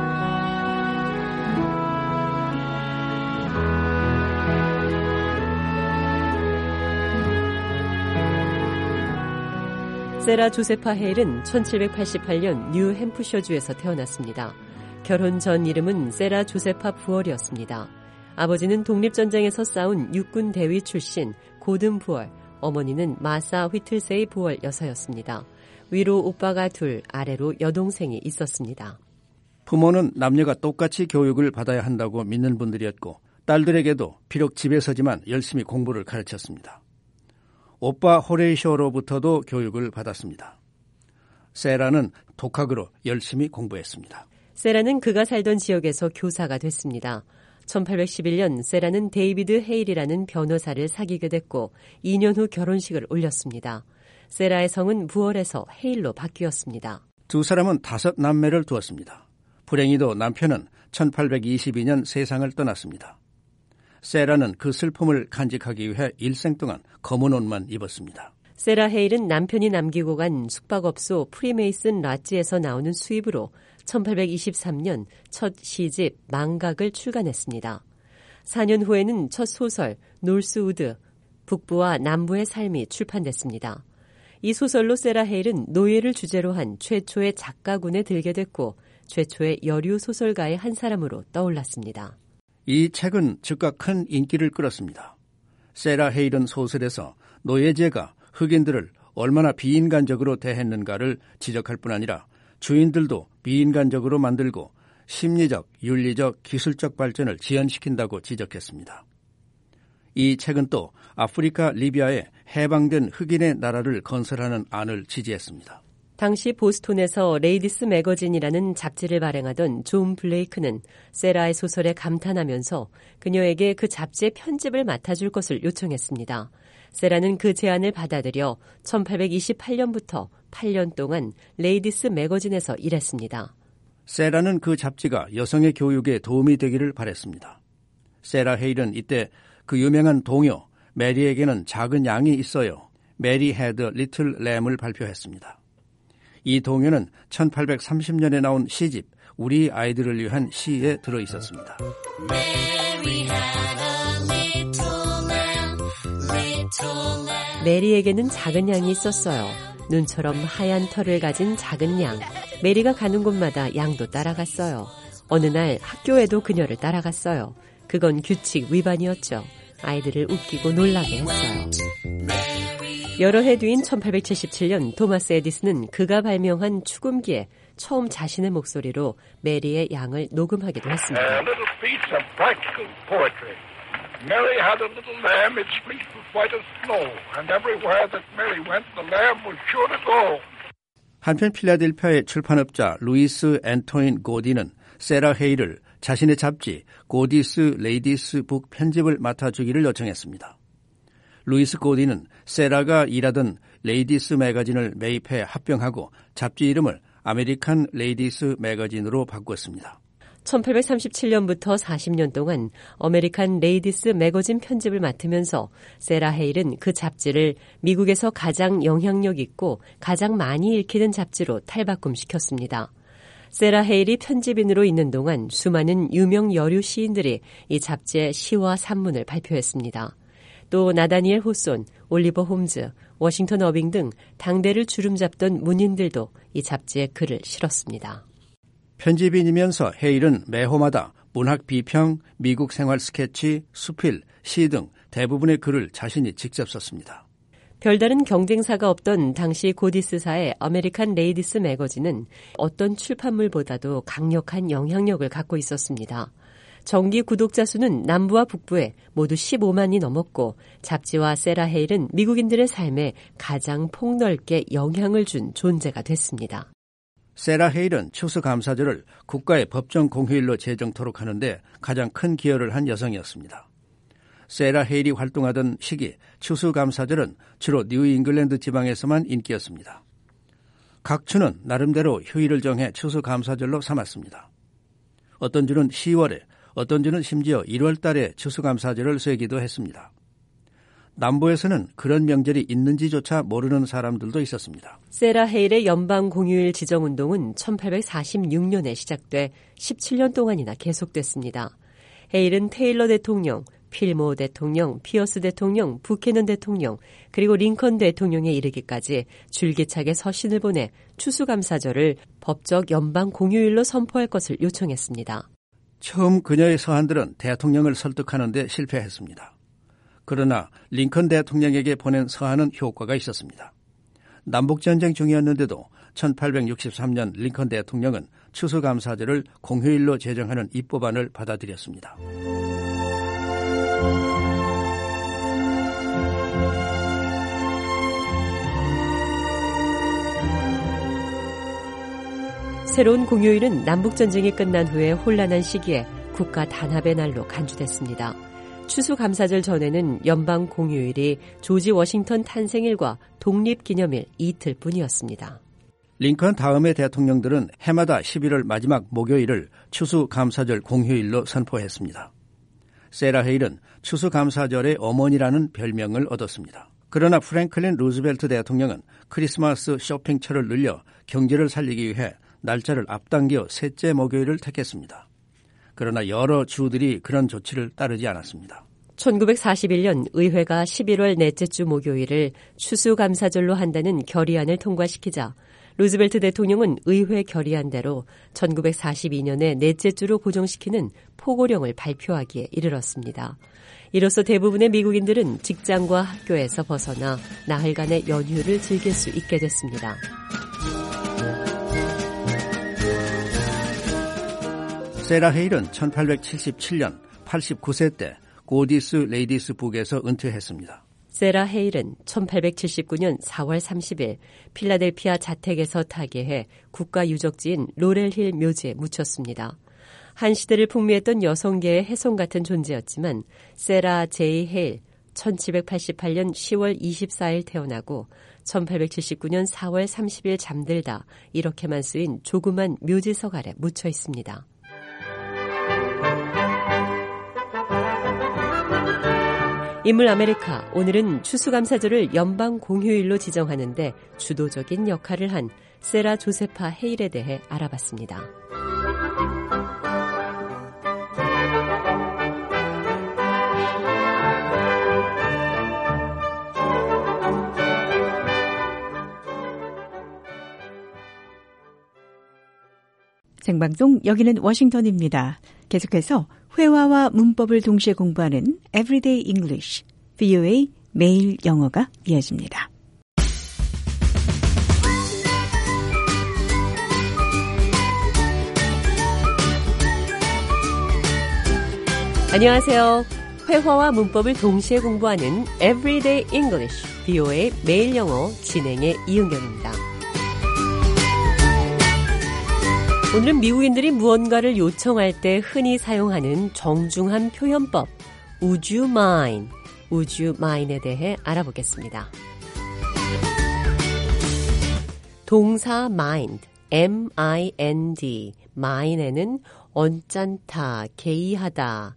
세라 조세파 헤일은 천칠백팔십팔 년 뉴햄프셔주에서 태어났습니다. 결혼 전 이름은 세라 조세파 부얼이었습니다. 아버지는 독립전쟁에서 싸운 육군 대위 출신 고든 부얼, 어머니는 마사 휘틀세이 부얼 여사였습니다. 위로 오빠가 둘, 아래로 여동생이 있었습니다. 부모는 남녀가 똑같이 교육을 받아야 한다고 믿는 분들이었고 딸들에게도 비록 집에서지만 열심히 공부를 가르쳤습니다. 오빠 호레이쇼로부터도 교육을 받았습니다. 세라는 독학으로 열심히 공부했습니다. 세라는 그가 살던 지역에서 교사가 됐습니다. 천팔백십일 년 세라는 데이비드 헤일이라는 변호사를 사귀게 됐고 이 년 후 결혼식을 올렸습니다. 세라의 성은 부얼에서 헤일로 바뀌었습니다. 두 사람은 다섯 남매를 두었습니다. 불행히도 남편은 천팔백이십이 년 세상을 떠났습니다. 세라는 그 슬픔을 간직하기 위해 일생 동안 검은 옷만 입었습니다. 세라 헤일은 남편이 남기고 간 숙박업소 프리메이슨 라찌에서 나오는 수입으로 천팔백이십삼 년 첫 시집 망각을 출간했습니다. 사 년 후에는 첫 소설 놀스우드, 북부와 남부의 삶이 출판됐습니다. 이 소설로 세라 헤일은 노예를 주제로 한 최초의 작가군에 들게 됐고 최초의 여류 소설가의 한 사람으로 떠올랐습니다. 이 책은 즉각 큰 인기를 끌었습니다. 세라 헤일은 소설에서 노예제가 흑인들을 얼마나 비인간적으로 대했는가를 지적할 뿐 아니라 주인들도 비인간적으로 만들고 심리적, 윤리적, 기술적 발전을 지연시킨다고 지적했습니다. 이 책은 또 아프리카 리비아에 해방된 흑인의 나라를 건설하는 안을 지지했습니다. 당시 보스톤에서 레이디스 매거진이라는 잡지를 발행하던 존 블레이크는 세라의 소설에 감탄하면서 그녀에게 그 잡지의 편집을 맡아줄 것을 요청했습니다. 세라는 그 제안을 받아들여 천팔백이십팔 년부터 팔 년 동안 레이디스 매거진에서 일했습니다. 세라는 그 잡지가 여성의 교육에 도움이 되기를 바랬습니다. 세라 헤일은 이때 그 유명한 동요 메리에게는 작은 양이 있어요. 메리 헤드 리틀 램을 발표했습니다. 이 동요는 천팔백삼십 년에 나온 시집 우리 아이들을 위한 시에 들어있었습니다. 메리에게는 작은 양이 있었어요. 눈처럼 하얀 털을 가진 작은 양. 메리가 가는 곳마다 양도 따라갔어요. 어느 날 학교에도 그녀를 따라갔어요. 그건 규칙 위반이었죠. 아이들을 웃기고 놀라게 했어요. 여러 해 뒤인 천팔백칠십칠 년 토마스 에디슨은 그가 발명한 축음기에 처음 자신의 목소리로 메리의 양을 녹음하기도 했습니다. A little piece of practical poetry. Mary had a little lamb, its fleece was white as snow, and everywhere that Mary went, the lamb was sure to go. 한편 필라델피아의 출판업자 루이스 앤토인 고디는 세라 헤이를 자신의 잡지 고디스 레이디스 북 편집을 맡아주기를 요청했습니다. 루이스 고디는 세라가 일하던 레이디스 매거진을 매입해 합병하고 잡지 이름을 아메리칸 레이디스 매거진으로 바꿨습니다. 천팔백삼십칠 년부터 사십 년 동안 아메리칸 레이디스 매거진 편집을 맡으면서 세라 헤일은 그 잡지를 미국에서 가장 영향력 있고 가장 많이 읽히는 잡지로 탈바꿈시켰습니다. 세라 헤일이 편집인으로 있는 동안 수많은 유명 여류 시인들이 이 잡지의 시와 산문을 발표했습니다. 또 나다니엘 호손, 올리버 홈즈, 워싱턴 어빙 등 당대를 주름잡던 문인들도 이 잡지에 글을 실었습니다. 편집인이면서 헤일은 매호마다 문학 비평, 미국 생활 스케치, 수필, 시 등 대부분의 글을 자신이 직접 썼습니다. 별다른 경쟁사가 없던 당시 고디스사의 아메리칸 레이디스 매거진은 어떤 출판물보다도 강력한 영향력을 갖고 있었습니다. 정기 구독자 수는 남부와 북부에 모두 십오만이 넘었고 잡지와 세라 헤일은 미국인들의 삶에 가장 폭넓게 영향을 준 존재가 됐습니다. 세라 헤일은 추수감사절을 국가의 법정 공휴일로 제정토록 하는데 가장 큰 기여를 한 여성이었습니다. 세라 헤일이 활동하던 시기 추수감사절은 주로 뉴잉글랜드 지방에서만 인기였습니다. 각 주는 나름대로 휴일을 정해 추수감사절로 삼았습니다. 어떤 주는 시월에, 어떤 주는 심지어 일월 달에 추수감사절을 쇠기도 했습니다. 남부에서는 그런 명절이 있는지조차 모르는 사람들도 있었습니다. 세라 헤일의 연방 공휴일 지정운동은 천팔백사십육 년에 시작돼 십칠 년 동안이나 계속됐습니다. 헤일은 테일러 대통령, 필모 대통령, 피어스 대통령, 부캐넌 대통령, 그리고 링컨 대통령에 이르기까지 줄기차게 서신을 보내 추수감사절을 법적 연방 공휴일로 선포할 것을 요청했습니다. 처음 그녀의 서한들은 대통령을 설득하는 데 실패했습니다. 그러나 링컨 대통령에게 보낸 서한은 효과가 있었습니다. 남북전쟁 중이었는데도 천팔백육십삼 년 링컨 대통령은 추수감사절을 공휴일로 제정하는 입법안을 받아들였습니다. 새로운 공휴일은 남북전쟁이 끝난 후에 혼란한 시기에 국가 단합의 날로 간주됐습니다. 추수감사절 전에는 연방 공휴일이 조지 워싱턴 탄생일과 독립기념일 이틀뿐이었습니다. 링컨 다음의 대통령들은 해마다 십일월 마지막 목요일을 추수감사절 공휴일로 선포했습니다. 세라 헤일은 추수감사절의 어머니라는 별명을 얻었습니다. 그러나 프랭클린 루즈벨트 대통령은 크리스마스 쇼핑철을 늘려 경제를 살리기 위해 날짜를 앞당겨 셋째 목요일을 택했습니다. 그러나 여러 주들이 그런 조치를 따르지 않았습니다. 천구백사십일 년 의회가 십일월 넷째 주 목요일을 추수감사절로 한다는 결의안을 통과시키자 루즈벨트 대통령은 의회 결의안대로 천구백사십이 년에 넷째 주로 고정시키는 포고령을 발표하기에 이르렀습니다. 이로써 대부분의 미국인들은 직장과 학교에서 벗어나 나흘간의 연휴를 즐길 수 있게 됐습니다. 세라 헤일은 천팔백칠십칠 년 팔십구 세 때 고디스 레이디스 북에서 은퇴했습니다. 세라 헤일은 천팔백칠십구 년 사월 삼십일 필라델피아 자택에서 타계해 국가유적지인 로렐힐 묘지에 묻혔습니다. 한 시대를 풍미했던 여성계의 혜성 같은 존재였지만 세라 제이 헤일 천칠백팔십팔 년 시월 이십사일 태어나고 천팔백칠십구 년 사월 삼십일 잠들다 이렇게만 쓰인 조그만 묘지석 아래 묻혀 있습니다. 인물 아메리카, 오늘은 추수감사절을 연방 공휴일로 지정하는데 주도적인 역할을 한 세라 조세파 헤일에 대해 알아봤습니다. 생방송 여기는 워싱턴입니다. 계속해서 회화와 문법을 동시에 공부하는 Everyday English, 브이오에이 매일 영어가 이어집니다. 안녕하세요. 회화와 문법을 동시에 공부하는 Everyday English, 비오에이 매일 영어 진행의 이은경입니다. 오늘은 미국인들이 무언가를 요청할 때 흔히 사용하는 정중한 표현법, Would you mind? Would you mind에 대해 알아보겠습니다. 동사 mind, 엠 아이 엔 디, mind에는 언짢다, 개의하다,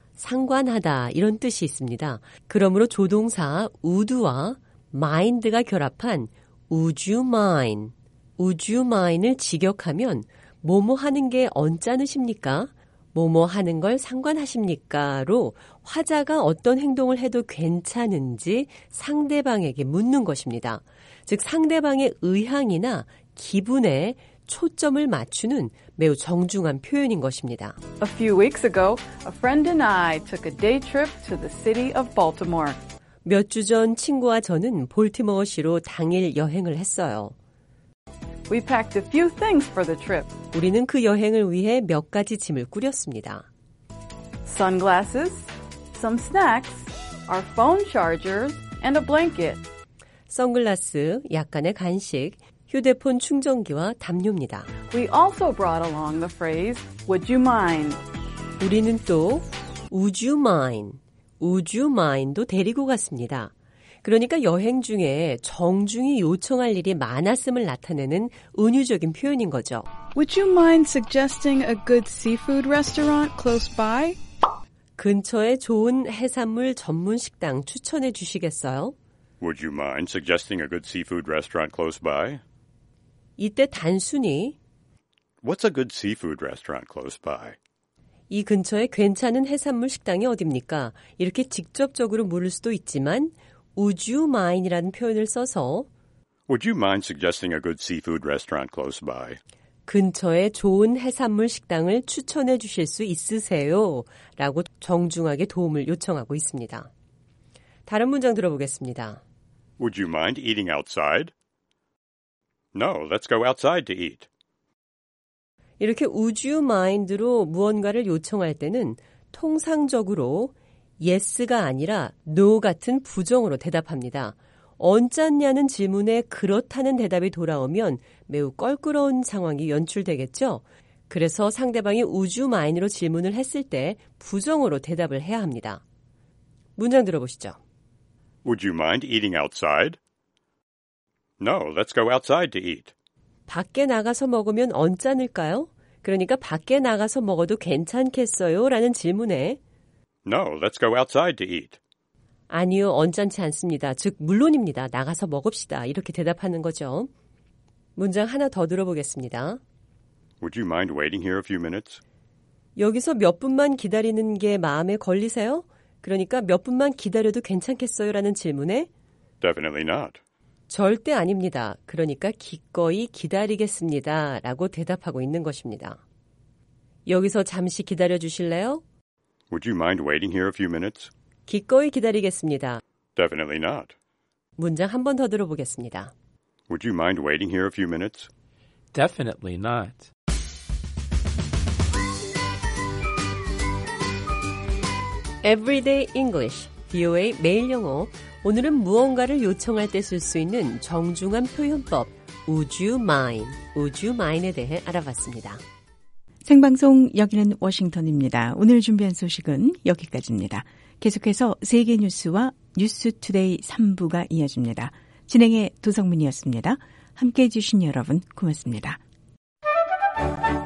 상관하다 이런 뜻이 있습니다. 그러므로 조동사 would와 mind가 결합한 would you mind, would you mind을 직역하면 뭐뭐 하는 게 언짢으십니까? 뭐뭐 하는 걸 상관하십니까?로 화자가 어떤 행동을 해도 괜찮은지 상대방에게 묻는 것입니다. 즉 상대방의 의향이나 기분에 초점을 맞추는 매우 정중한 표현인 것입니다. A few weeks ago, a friend and I took a day trip to the city of Baltimore. 몇 주 전 친구와 저는 볼티모어시로 당일 여행을 했어요. We packed a few things for the trip. 우리는 그 여행을 위해 몇 가지 짐을 꾸렸습니다. Sunglasses, some snacks, our phone chargers, and a blanket. 선글라스, 약간의 간식, 휴대폰 충전기와 담요입니다. We also brought along the phrase, would you mind? 우리는 또 would you mind, would you mind도 데리고 갔습니다. 그러니까 여행 중에 정중히 요청할 일이 많았음을 나타내는 은유적인 표현인 거죠. Would you mind suggesting a good seafood restaurant close by? 근처에 좋은 해산물 전문 식당 추천해 주시겠어요? Would you mind suggesting a good seafood restaurant close by? 이때 단순히 What's a good seafood restaurant close by? 이 근처에 괜찮은 해산물 식당이 어딥니까? 이렇게 직접적으로 물을 수도 있지만 Would you mind이라는 표현을 써서 Would you mind suggesting a good seafood restaurant close by? 근처에 좋은 해산물 식당을 추천해 주실 수 있으세요? 라고 정중하게 도움을 요청하고 있습니다. 다른 문장 들어보겠습니다. Would you mind eating outside? No, let's go outside to eat. 이렇게 would you mind로 무언가를 요청할 때는 통상적으로 yes가 아니라 no 같은 부정으로 대답합니다. 언짢냐는 질문에 그렇다는 대답이 돌아오면 매우 껄끄러운 상황이 연출되겠죠. 그래서 상대방이 would you mind로 질문을 했을 때 부정으로 대답을 해야 합니다. 문장 들어보시죠. Would you mind eating outside? No, let's go outside to eat. 밖에 나가서 먹으면 언짢을까요? 그러니까 밖에 나가서 먹어도 괜찮겠어요? 라는 질문에 No, let's go outside to eat. 아니요, 언짢지 않습니다. 즉, 물론입니다. 나가서 먹읍시다. 이렇게 대답하는 거죠. 문장 하나 더 들어보겠습니다. Would you mind waiting here a few minutes? 여기서 몇 분만 기다리는 게 마음에 걸리세요? 그러니까 몇 분만 기다려도 괜찮겠어요? 라는 질문에 Definitely not. 절대 아닙니다. 그러니까 기꺼이 기다리겠습니다. 라고 대답하고 있는 것입니다. 여기서 잠시 기다려 주실래요? Would you mind waiting here a few minutes? 기꺼이 기다리겠습니다. Definitely not. 문장 한 번 더 들어보겠습니다. Would you mind waiting here a few minutes? Definitely not. Everyday English, 비오에이 매일 영어. 오늘은 무언가를 요청할 때 쓸 수 있는 정중한 표현법 Would you mind, Would you mind에 대해 알아봤습니다. 생방송 여기는 워싱턴입니다. 오늘 준비한 소식은 여기까지입니다. 계속해서 세계 뉴스와 뉴스투데이 삼 부가 이어집니다. 진행의 도성문이었습니다. 함께해 주신 여러분 고맙습니다.